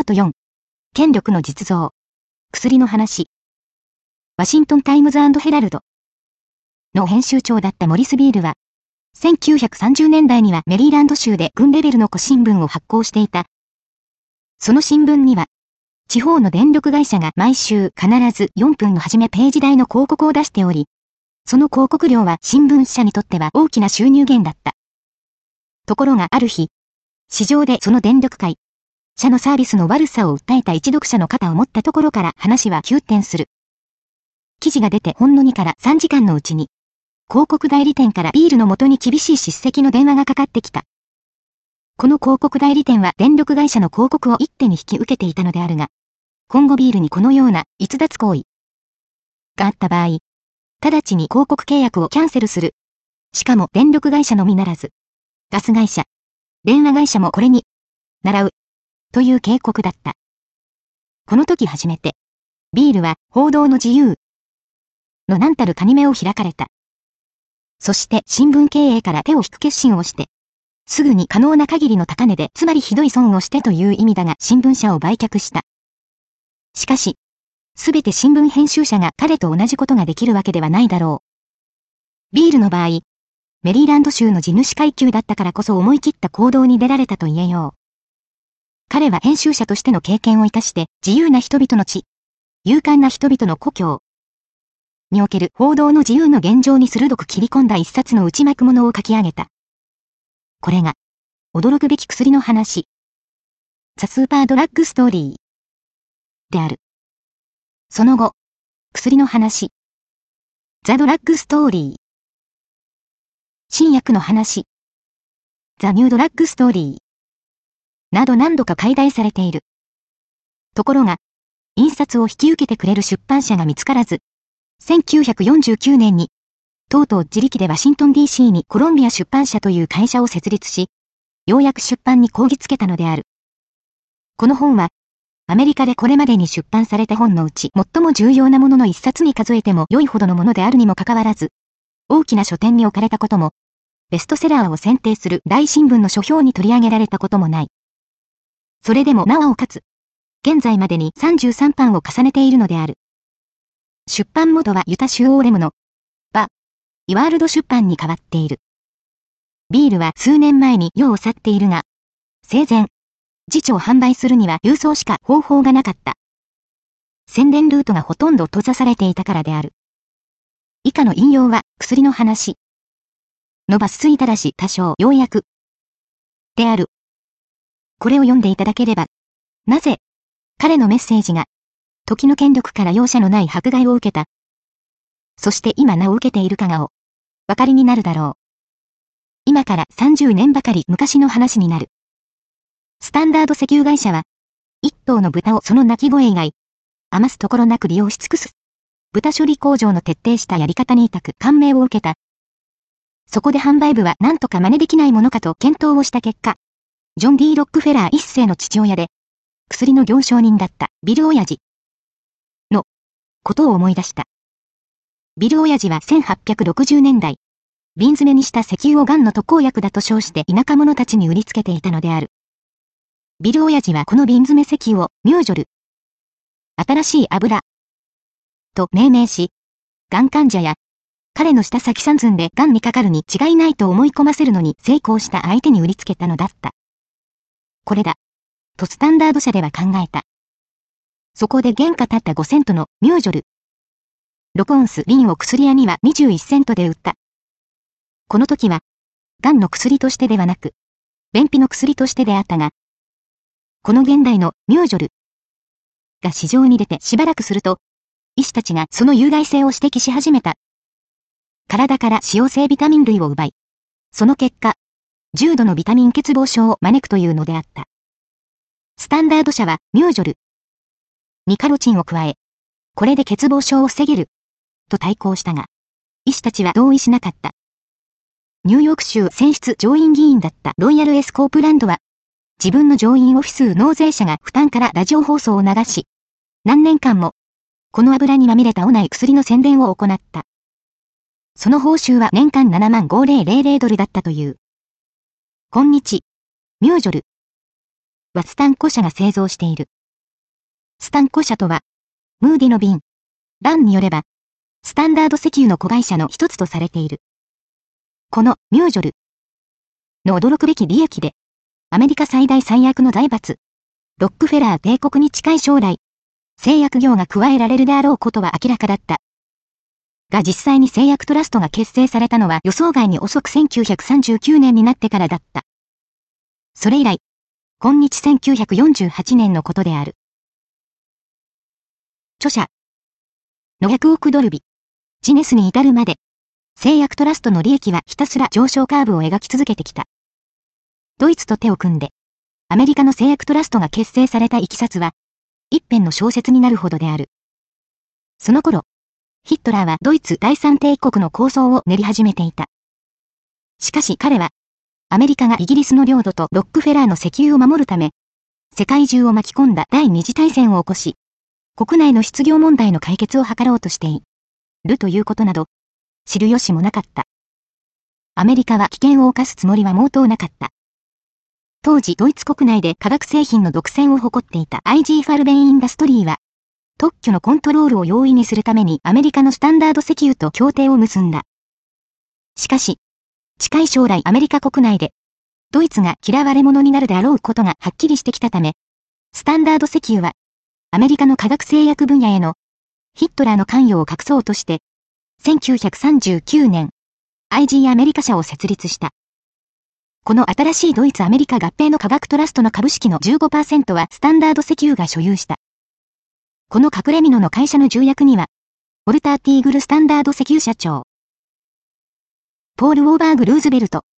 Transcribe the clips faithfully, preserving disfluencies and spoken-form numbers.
トよん。権力の実像。薬の話。ワシントンタイムズ&ヘラルドの編集長だったモリス・ビールは、せんきゅうひゃくさんじゅうねんだいにはメリーランド州で軍レベルの古新聞を発行していた。その新聞には、地方の電力会社が毎週必ずよんぷんの初めページ台の広告を出しており、その広告料は新聞社にとっては大きな収入源だった。ところがある日、市場でその電力会社のサービスの悪さを訴えた一読者の肩を持ったところから話は急転する。記事が出てほんのにからさんじかんのうちに、広告代理店からビールの元に厳しい叱責の電話がかかってきた。この広告代理店は電力会社の広告を一手に引き受けていたのであるが、今後ビールにこのような逸脱行為があった場合、直ちに広告契約をキャンセルする。しかも電力会社のみならず、ガス会社、電話会社もこれに、倣う、という警告だった。この時初めて、ビールは報道の自由の何たるカニ目を開かれた。そして新聞経営から手を引く決心をして、すぐに可能な限りの高値でつまりひどい損をしてという意味だが新聞社を売却した。しかし、すべて新聞編集者が彼と同じことができるわけではないだろう。ビールの場合、メリーランド州の地主階級だったからこそ思い切った行動に出られたと言えよう。彼は編集者としての経験を生かして自由な人々の地、勇敢な人々の故郷における報道の自由の現状に鋭く切り込んだ一冊の内幕物を書き上げた。これが、驚くべき薬の話。ザ・スーパードラッグストーリーである。その後、薬の話。ザ・ドラッグストーリー。新薬の話。ザ・ニュードラッグストーリー。など何度か改題されている。ところが、印刷を引き受けてくれる出版社が見つからず、せんきゅうひゃくよんじゅうきゅうねんに、とうとう自力でワシントン ディーシー にコロンビア出版社という会社を設立し、ようやく出版にこぎつけたのである。この本は、アメリカでこれまでに出版された本のうち最も重要なものの一冊に数えても良いほどのものであるにもかかわらず、大きな書店に置かれたことも、ベストセラーを選定する大新聞の書評に取り上げられたこともない。それでもなおかつ、現在までにさんじゅうさんばんを重ねているのである。出版元はユタ州オーレムの、バ、イワールド出版に変わっている。ビールは数年前に世を去っているが、生前、自著を販売するには郵送しか方法がなかった。宣伝ルートがほとんど閉ざされていたからである。以下の引用は薬の話の抜粋ただし多少要約である。これを読んでいただければ、なぜ、彼のメッセージが、時の権力から容赦のない迫害を受けた。そして今なお受けているかがを、わかりになるだろう。今からさんじゅうねんばかり昔の話になる。スタンダード石油会社は、一頭の豚をその鳴き声以外、余すところなく利用し尽くす。豚処理工場の徹底したやり方に痛く感銘を受けた。そこで販売部は何とか真似できないものかと検討をした結果、ジョン・ディー・ロックフェラー一世の父親で、薬の行商人だったビル親父のことを思い出した。ビル親父はせんはっぴゃくろくじゅうねんだい、瓶詰めにした石油を癌の特効薬だと称して田舎者たちに売りつけていたのである。ビル親父はこの瓶詰め石油をミュージョル、新しい油と命名し、癌患者や彼の舌先三寸で癌にかかるに違いないと思い込ませるのに成功した相手に売りつけたのだった。これだ。とスタンダード社では考えた。そこで原価たったごセントのミュージョル。ろくオンス瓶を薬屋にはにじゅういちセントで売った。この時は、癌の薬としてではなく、便秘の薬としてであったが、この現代のミュージョルが市場に出てしばらくすると、医師たちがその有害性を指摘し始めた。体から使用性ビタミン類を奪い、その結果、重度のビタミン欠乏症を招くというのであった。スタンダード社はミュージョルにカロチンを加え、これで欠乏症を防げる、と対抗したが、医師たちは同意しなかった。ニューヨーク州選出上院議員だったロイヤル・エスコープランドは、自分の上院オフィス納税者が負担からラジオ放送を流し、何年間も、この油にまみれたおない薬の宣伝を行った。その報酬は年間ななまんごせんドルだったという。今日、ミュージョルはスタンコ社が製造している。 スタンコ社とは、ムーディの便、ランによれば、スタンダード石油の子会社の一つとされている。このミュージョルの驚くべき利益で、アメリカ最大最悪の財閥、ロックフェラー帝国に近い将来、製薬業が加えられるであろうことは明らかだった。が実際に製薬トラストが結成されたのは予想外に遅くせんきゅうひゃくさんじゅうきゅうねんになってからだった。それ以来、今日せんきゅうひゃくよんじゅうはちねんのことである。著者のひゃくおくドルビジネスに至るまで、製薬トラストの利益はひたすら上昇カーブを描き続けてきた。ドイツと手を組んで、アメリカの製薬トラストが結成された経緯は、一編の小説になるほどである。その頃、ヒットラーはドイツ第三帝国の構想を練り始めていた。しかし彼は、アメリカがイギリスの領土とロックフェラーの石油を守るため、世界中を巻き込んだ第二次大戦を起こし、国内の失業問題の解決を図ろうとしているということなど、知る由もなかった。アメリカは危険を冒すつもりは毛頭なかった。当時ドイツ国内で化学製品の独占を誇っていた アイジー ファルベンインダストリーは、特許のコントロールを容易にするためにアメリカのスタンダード石油と協定を結んだ。しかし、近い将来アメリカ国内で、ドイツが嫌われ者になるであろうことがはっきりしてきたため、スタンダード石油は、アメリカの化学製薬分野へのヒットラーの関与を隠そうとして、せんきゅうひゃくさんじゅうきゅうねん、アイジー アメリカ社を設立した。この新しいドイツ・アメリカ合併の化学トラストの株式の じゅうごパーセント はスタンダード石油が所有した。この隠れ蓑の会社の重役には、ウォルター・ティーグルスタンダード石油社長、ポール・ウォーバーグ・ルーズベルト、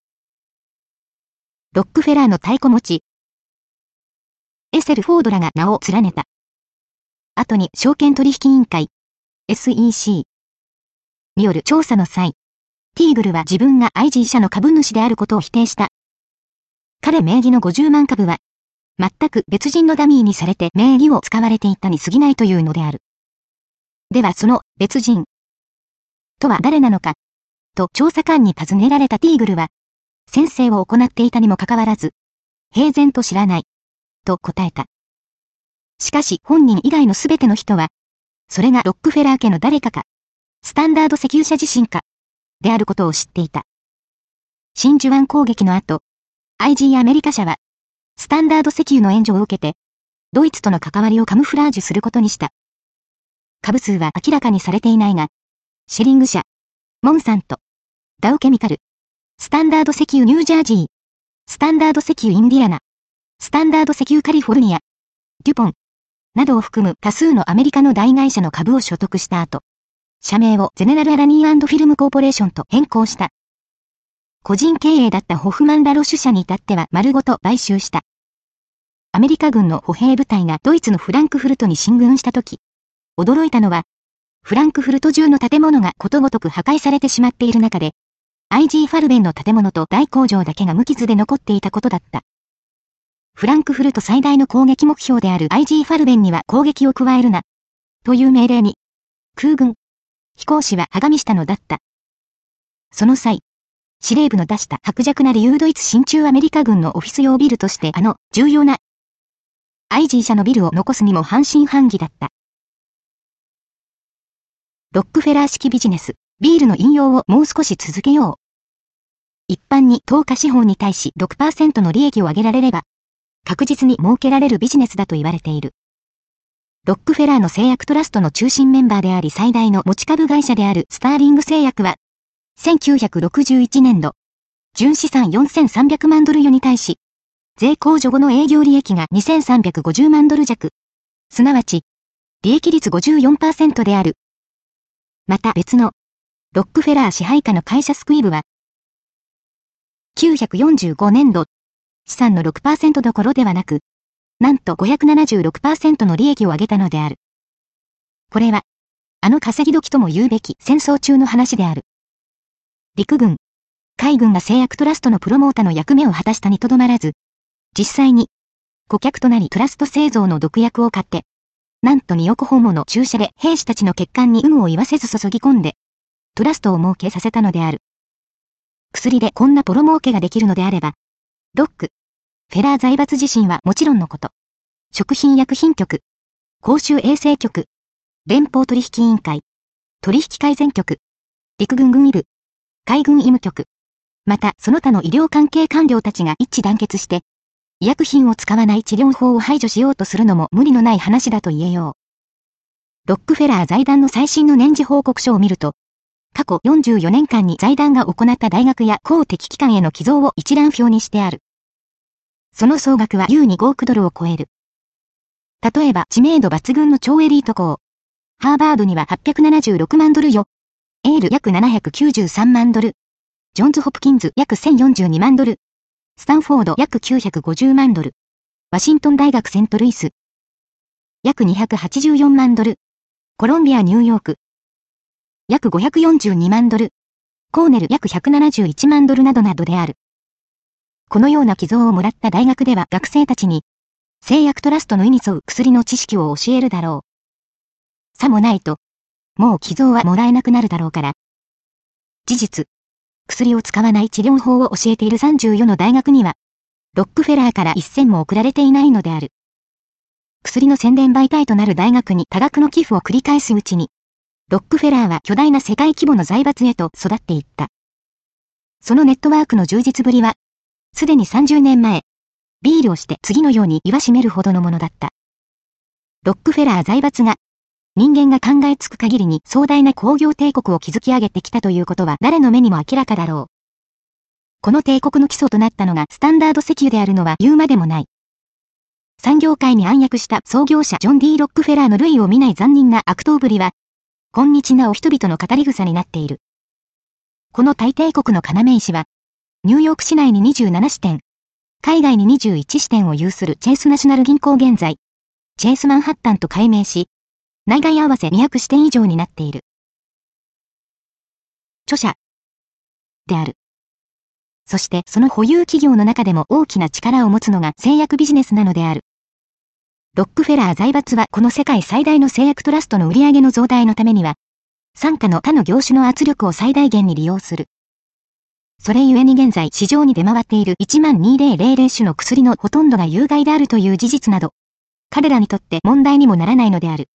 ロックフェラーの太鼓持ち、エセル・フォードらが名を連ねた。後に証券取引委員会、エスイーシー による調査の際、ティーグルは自分が アイジー 社の株主であることを否定した。彼名義のごじゅうまんかぶは、全く別人のダミーにされて名義を使われていたに過ぎないというのである。ではその別人とは誰なのかと調査官に尋ねられたティーグルは、宣誓を行っていたにもかかわらず、平然と知らないと答えた。しかし本人以外のすべての人は、それがロックフェラー家の誰かか、スタンダード石油社自身か、であることを知っていた。真珠湾攻撃の後、アイジー アメリカ社は、スタンダード石油の援助を受けて、ドイツとの関わりをカムフラージュすることにした。株数は明らかにされていないが、シェリング社、モンサント、ダウケミカル、スタンダード石油ニュージャージー、スタンダード石油インディアナ、スタンダード石油カリフォルニア、デュポン、などを含む多数のアメリカの大会社の株を所得した後、社名をゼネラル・アラニー&フィルムコーポレーションと変更した。個人経営だったホフマン・ラロシュ社に至っては丸ごと買収した。アメリカ軍の歩兵部隊がドイツのフランクフルトに進軍したとき、驚いたのは、フランクフルト中の建物がことごとく破壊されてしまっている中で、アイジー ファルベンの建物と大工場だけが無傷で残っていたことだった。フランクフルト最大の攻撃目標である アイジー ファルベンには攻撃を加えるな、という命令に、空軍、飛行士ははがみしたのだった。その際、司令部の出した薄弱な理由ドイツ進駐アメリカ軍のオフィス用ビルとしてあの重要な アイジー 社のビルを残すにも半信半疑だった。ロックフェラー式ビジネス、ビールの引用をもう少し続けよう。一般に投下資本に対し ろくパーセント の利益を上げられれば、確実に儲けられるビジネスだと言われている。ロックフェラーの製薬トラストの中心メンバーであり最大の持ち株会社であるスターリング製薬は、せんきゅうひゃくろくじゅういちねんど、純資産よんせんさんびゃくまんドル余に対し、税控除後の営業利益がにせんさんびゃくごじゅうまんドル弱、すなわち、利益率 ごじゅうよんパーセント である。また別の、ロックフェラー支配下の会社スクイブは、きゅうひゃくよんじゅうごねんど、資産の ろくパーセント どころではなく、なんと ごひゃくななじゅうろくパーセント の利益を上げたのである。これは、あの稼ぎ時とも言うべき戦争中の話である。陸軍、海軍が製薬トラストのプロモーターの役目を果たしたにとどまらず、実際に、顧客となりトラスト製造の毒薬を買って、なんとにおくほんもの注射で兵士たちの血管に有無を言わせず注ぎ込んで、トラストを儲けさせたのである。薬でこんなポロ儲けができるのであれば、ロック、フェラー財閥自身はもちろんのこと、食品薬品局、 公衆衛生局、連邦取引委員会、取引改善局、陸軍軍医部、海軍医務局、またその他の医療関係官僚たちが一致団結して、医薬品を使わない治療法を排除しようとするのも無理のない話だと言えよう。ロックフェラー財団の最新の年次報告書を見ると、過去よんじゅうよねんかんに財団が行った大学や公的機関への寄贈を一覧表にしてある。その総額は優にごおくドルを超える。例えば知名度抜群の超エリート校。ハーバードにははっぴゃくななじゅうろくまんドルよ。エール約ななひゃくきゅうじゅうさんまんドル。ジョンズ・ホプキンズ約せんよんじゅうにまんドル。スタンフォード約きゅうひゃくごじゅうまんドル。ワシントン大学セントルイス。約にひゃくはちじゅうよんまんドル。コロンビア・ニューヨーク。約ごひゃくよんじゅうにまんドル。コーネル約ひゃくななじゅういちまんドルなどなどである。このような寄贈をもらった大学では学生たちに、製薬トラストの意に沿う薬の知識を教えるだろう。さもないと、もう寄贈はもらえなくなるだろうから。事実、薬を使わない治療法を教えているさんじゅうよんの大学には、ロックフェラーから一銭も送られていないのである。薬の宣伝媒体となる大学に多額の寄付を繰り返すうちに、ロックフェラーは巨大な世界規模の財閥へと育っていった。そのネットワークの充実ぶりは、すでにさんじゅうねんまえ、ビールをして次のように言わしめるほどのものだった。ロックフェラー財閥が、人間が考えつく限りに壮大な工業帝国を築き上げてきたということは誰の目にも明らかだろう。この帝国の基礎となったのがスタンダード石油であるのは言うまでもない。産業界に暗躍した創業者ジョン・ディー・ロックフェラーの類を見ない残忍な悪党ぶりは、今日なお人々の語り草になっている。この大帝国の要石は、ニューヨーク市内ににじゅうななしてん、海外ににじゅういちしてんを有するチェイスナショナル銀行現在、チェイスマンハッタンと改名し、内外合わせにひゃくしてん以上になっている。著者である。そしてその保有企業の中でも大きな力を持つのが製薬ビジネスなのである。ロックフェラー財閥はこの世界最大の製薬トラストの売上の増大のためには、傘下の他の業種の圧力を最大限に利用する。それゆえに現在市場に出回っているいちまんにせん種の薬のほとんどが有害であるという事実など、彼らにとって問題にもならないのである。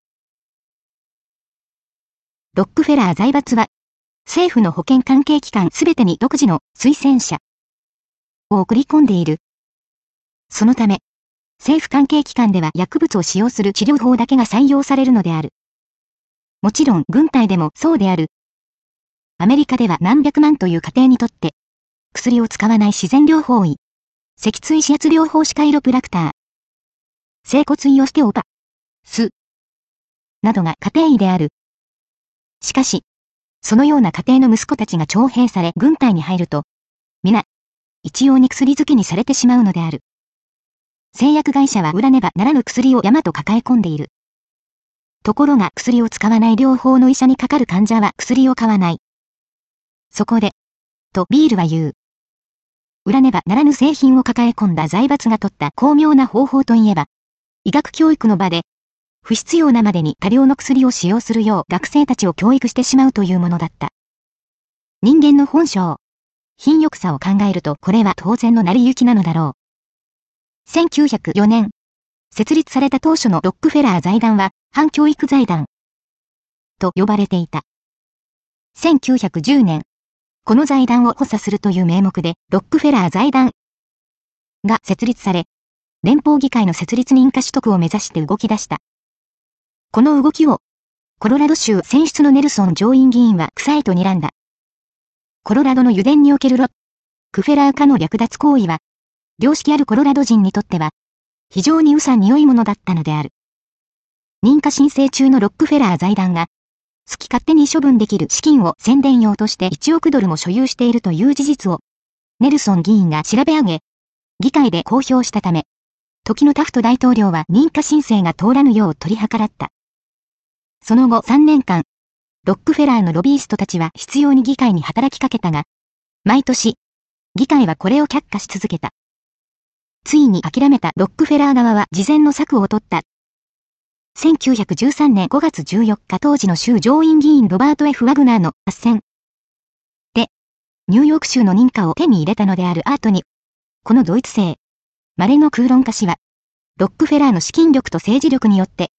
ロックフェラー財閥は、政府の保険関係機関すべてに独自の推薦者を送り込んでいる。そのため、政府関係機関では薬物を使用する治療法だけが採用されるのである。もちろん軍隊でもそうである。アメリカでは何百万という家庭にとって、薬を使わない自然療法医、脊椎指圧療法士カイロプラクター、整骨院オステオパスなどが家庭医である。しかし、そのような家庭の息子たちが徴兵され軍隊に入ると、皆、一様に薬漬けにされてしまうのである。製薬会社は売らねばならぬ薬を山と抱え込んでいる。ところが薬を使わない療法の医者にかかる患者は薬を買わない。そこで、とビールは言う。売らねばならぬ製品を抱え込んだ財閥が取った巧妙な方法といえば、医学教育の場で、不必要なまでに多量の薬を使用するよう学生たちを教育してしまうというものだった。人間の本性、品欲さを考えるとこれは当然の成り行きなのだろう。せんきゅうひゃくよねん、設立された当初のロックフェラー財団は反教育財団と呼ばれていた。せんきゅうひゃくじゅうねん、この財団を補佐するという名目でロックフェラー財団が設立され、連邦議会の設立認可取得を目指して動き出した。この動きを、コロラド州選出のネルソン上院議員は臭いと睨んだ。コロラドの油田におけるロックフェラー化の略奪行為は、良識あるコロラド人にとっては、非常にうさんに良いものだったのである。認可申請中のロックフェラー財団が、好き勝手に処分できる資金を宣伝用としていちおくドルも所有しているという事実を、ネルソン議員が調べ上げ、議会で公表したため、時のタフト大統領は認可申請が通らぬよう取り計らった。その後さんねんかん、ロックフェラーのロビーストたちは必要に議会に働きかけたが、毎年、議会はこれを却下し続けた。ついに諦めたロックフェラー側は事前の策を取った。せんきゅうひゃくじゅうさんねんごがつじゅうよっか当時の州上院議員ロバート F ワグナーの斡旋で、ニューヨーク州の認可を手に入れたのであるアートに、このドイツ製、稀の空論家氏は、ロックフェラーの資金力と政治力によって、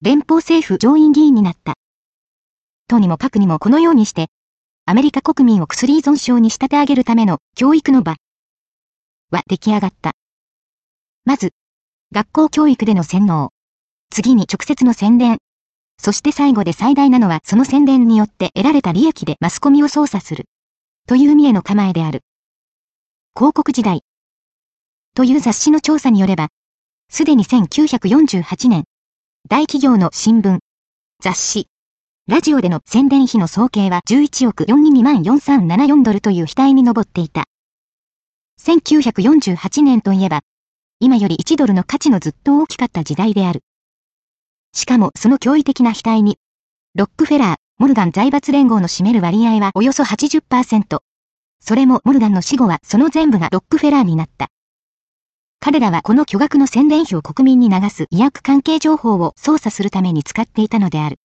連邦政府上院議員になった。とにもかくにもこのようにして、アメリカ国民を薬依存症に仕立て上げるための教育の場は出来上がった。まず、学校教育での洗脳。次に直接の宣伝。そして最後で最大なのはその宣伝によって得られた利益でマスコミを操作する。という見栄の構えである。広告時代。という雑誌の調査によれば、すでにせんきゅうひゃくよんじゅうはちねん、大企業の新聞、雑誌、ラジオでの宣伝費の総計はじゅういちおくよんじゅうにまんよんせんさんじゅうよんドルという額に上っていた。せんきゅうひゃくよんじゅうはちねんといえば、今よりいちドルの価値のずっと大きかった時代である。しかもその驚異的な額に、ロックフェラー、モルガン財閥連合の占める割合はおよそ はちじゅっパーセント。それもモルガンの死後はその全部がロックフェラーになった。彼らはこの巨額の宣伝費を国民に流す医薬関係情報を操作するために使っていたのである。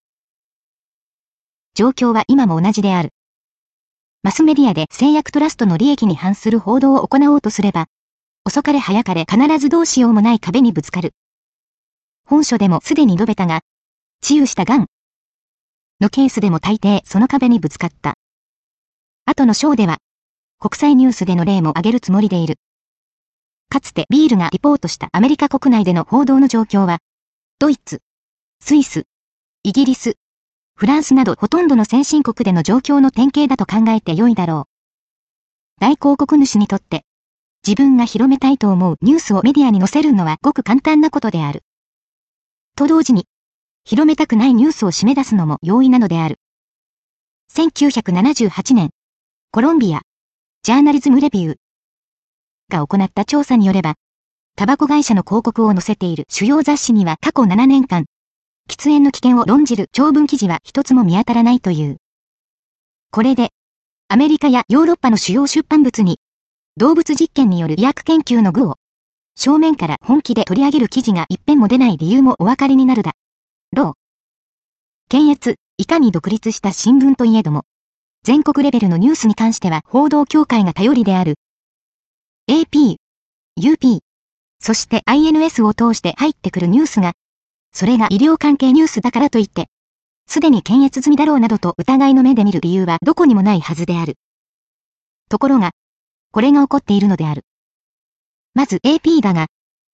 状況は今も同じである。マスメディアで製薬トラストの利益に反する報道を行おうとすれば、遅かれ早かれ必ずどうしようもない壁にぶつかる。本書でもすでに述べたが、治癒した癌のケースでも大抵その壁にぶつかった。後の章では、国際ニュースでの例も挙げるつもりでいる。かつてビールがリポートしたアメリカ国内での報道の状況は、ドイツ、スイス、イギリス、フランスなどほとんどの先進国での状況の典型だと考えて良いだろう。大広告主にとって、自分が広めたいと思うニュースをメディアに載せるのはごく簡単なことである。と同時に、広めたくないニュースを締め出すのも容易なのである。せんきゅうひゃくななじゅうはちねん、コロンビア、ジャーナリズムレビューが行った調査によれば、タバコ会社の広告を載せている主要雑誌には過去ななねんかん、喫煙の危険を論じる長文記事は一つも見当たらないという。これで、アメリカやヨーロッパの主要出版物に、動物実験による医薬研究の具を、正面から本気で取り上げる記事が一遍も出ない理由もお分かりになるだろう。検閲、いかに独立した新聞といえども、全国レベルのニュースに関しては報道協会が頼りである。エーピー、ユーピー、そして アイエヌエス を通して入ってくるニュースが、それが医療関係ニュースだからといって、すでに検閲済みだろうなどと疑いの目で見る理由はどこにもないはずである。ところが、これが起こっているのである。まず エーピー だが、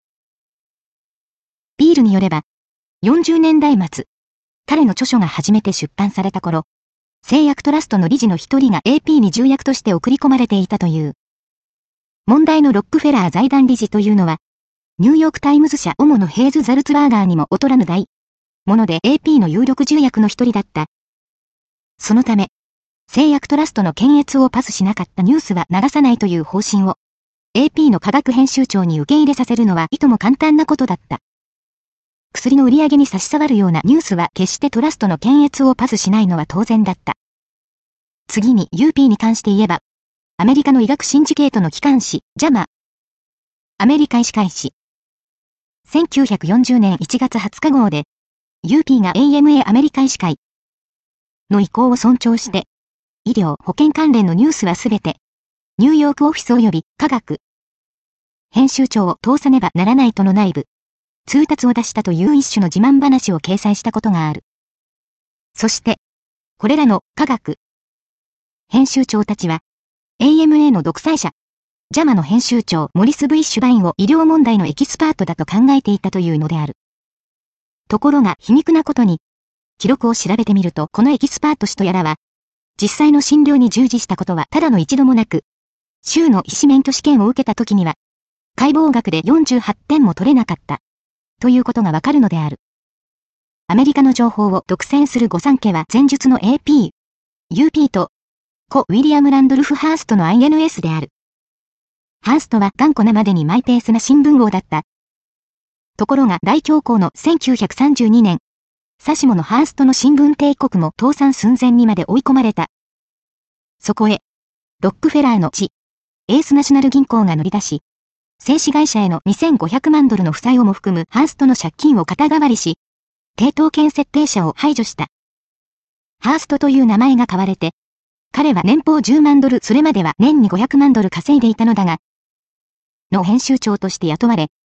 ビールによれば、よんじゅうねんだいまつ、彼の著書が初めて出版された頃、製薬トラストの理事の一人が エーピー に重役として送り込まれていたという。問題のロックフェラー財団理事というのは、ニューヨークタイムズ社主のヘーズ・ザルツバーガーにも劣らぬ大もので エーピー の有力重役の一人だった。そのため、製薬トラストの検閲をパスしなかったニュースは流さないという方針を、エーピー の科学編集長に受け入れさせるのはいとも簡単なことだった。薬の売り上げに差し障るようなニュースは決してトラストの検閲をパスしないのは当然だった。次に ユーピー に関して言えば、アメリカの医学シンジケートの機関紙、ジャマ、アメリカ医師会誌。せんきゅうひゃくよんじゅうねんいちがつはつか号で、ユーピー が エーエムエー アメリカ医師会の意向を尊重して、医療保険関連のニュースはすべて、ニューヨークオフィス及び科学編集長を通さねばならないとの内部、通達を出したという一種の自慢話を掲載したことがある。そして、これらの科学編集長たちは、エーエムエー の独裁者、ジャマの編集長モリス・ブイッシュバインを医療問題のエキスパートだと考えていたというのである。ところが皮肉なことに、記録を調べてみるとこのエキスパート氏とやらは、実際の診療に従事したことはただの一度もなく、州の医師免許試験を受けた時には、解剖学でよんじゅうはってんも取れなかった、ということがわかるのである。アメリカの情報を独占する御三家は前述の エーピー、ユーピー と、故ウィリアム・ランドルフ・ハーストの アイエヌエス である。ハーストは頑固なまでにマイペースな新聞王だった。ところが大恐慌のせんきゅうひゃくさんじゅうにねん、さしものハーストの新聞帝国も倒産寸前にまで追い込まれた。そこへ、ロックフェラーの地、エースナショナル銀行が乗り出し、製紙会社へのにせんごひゃくまんドルの負債をも含むハーストの借金を肩代わりし、抵当権設定者を排除した。ハーストという名前が買われて、彼は年俸じゅうまんドル、それまでは年にごひゃくまんドル稼いでいたのだが、の編集長として雇われ、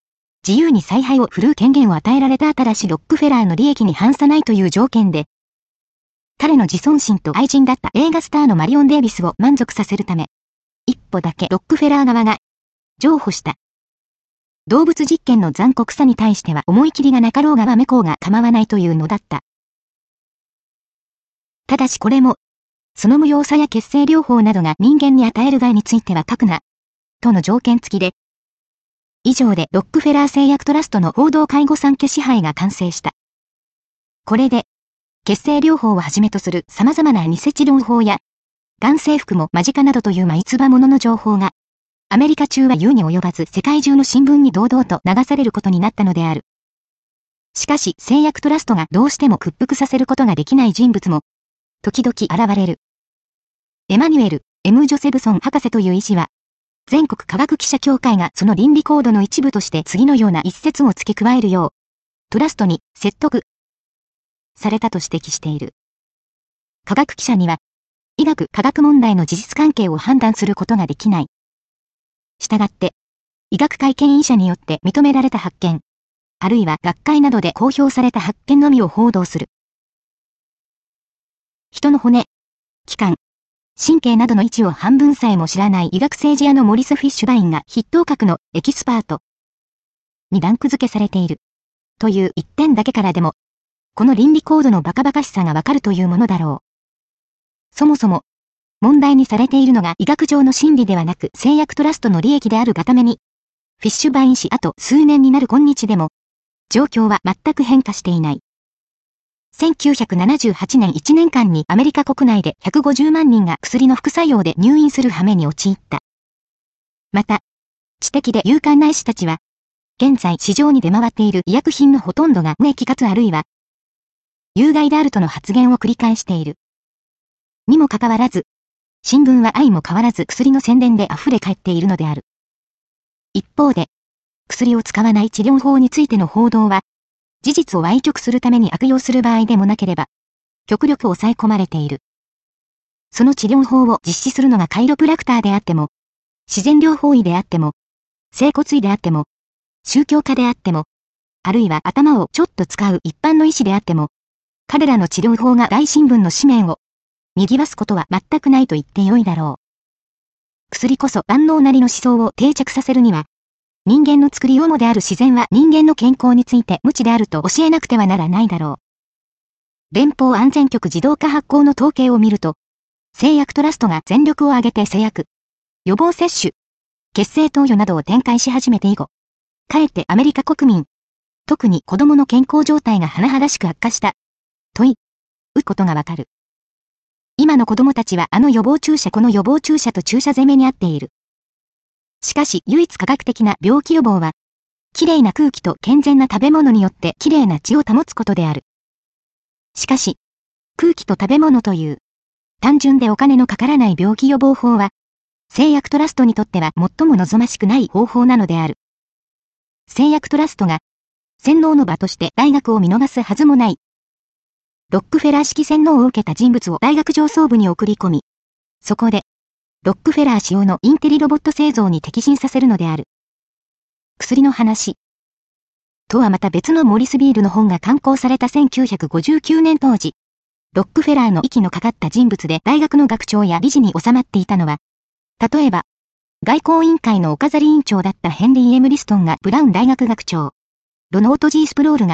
自由に采配を振るう権限を与えられたただしロックフェラーの利益に反さないという条件で、彼の自尊心と愛人だった映画スターのマリオン・デイビスを満足させるため、一歩だけロックフェラー側が譲歩した。動物実験の残酷さに対しては思い切りがなかろうがわめこうが構わないというのだった。ただしこれも、その無用さや血清療法などが人間に与える害については書くな、との条件付きで、以上でロックフェラー製薬トラストの報道介護産家支配が完成した。これで、血清療法をはじめとする様々な偽治療法や、がん征服も間近などというまいつばものの情報が、アメリカ中は言うに及ばず世界中の新聞に堂々と流されることになったのである。しかし製薬トラストがどうしても屈服させることができない人物も、時々現れる。エマニュエル・エム・ジョセブソン博士という医師は、全国科学記者協会がその倫理コードの一部として次のような一節を付け加えるよう、トラストに説得されたと指摘している。科学記者には、医学科学問題の事実関係を判断することができない。したがって、医学会権威者によって認められた発見、あるいは学会などで公表された発見のみを報道する。人の骨、器官、神経などの位置を半分さえも知らない医学政治家のモリス・フィッシュバインが筆頭格のエキスパートにランク付けされているという一点だけからでも、この倫理コードのバカバカしさがわかるというものだろう。そもそも、問題にされているのが医学上の真理ではなく製薬トラストの利益であるがために、フィッシュバイン氏あと数年になる今日でも、状況は全く変化していない。せんきゅうひゃくななじゅうはちねんいちねんかんにアメリカ国内でひゃくごじゅうまんにんが薬の副作用で入院する羽目に陥った。また、知的で勇敢な医師たちは、現在市場に出回っている医薬品のほとんどが無益かつあるいは、有害であるとの発言を繰り返している。にもかかわらず、新聞は相も変わらず薬の宣伝で溢れ返っているのである。一方で、薬を使わない治療法についての報道は、事実を歪曲するために悪用する場合でもなければ、極力抑え込まれている。その治療法を実施するのがカイロプラクターであっても、自然療法医であっても、整骨医であっても、宗教家であっても、あるいは頭をちょっと使う一般の医師であっても、彼らの治療法が大新聞の紙面を賑わすことは全くないと言ってよいだろう。薬こそ万能なりの思想を定着させるには、人間の作り主である自然は人間の健康について無知であると教えなくてはならないだろう。連邦安全局自動化発行の統計を見ると、製薬トラストが全力を挙げて製薬、予防接種、血清投与などを展開し始めて以後、かえってアメリカ国民、特に子供の健康状態が甚だしく悪化した、ということがわかる。今の子供たちはあの予防注射この予防注射と注射攻めにあっている。しかし唯一科学的な病気予防は、きれいな空気と健全な食べ物によってきれいな血を保つことである。しかし、空気と食べ物という、単純でお金のかからない病気予防法は、製薬トラストにとっては最も望ましくない方法なのである。製薬トラストが、洗脳の場として大学を見逃すはずもない。ロックフェラー式洗脳を受けた人物を大学上層部に送り込み、そこで、ロックフェラー仕様のインテリロボット製造に適任させるのである。薬の話。とはまた別のモリスビールの本が刊行されたせんきゅうひゃくごじゅうきゅうねん当時、ロックフェラーの息のかかった人物で大学の学長や理事に収まっていたのは、例えば、外交委員会のお飾り委員長だったヘンリー・エム・リストンがブラウン大学学長、ロノート・ジー・スプロールが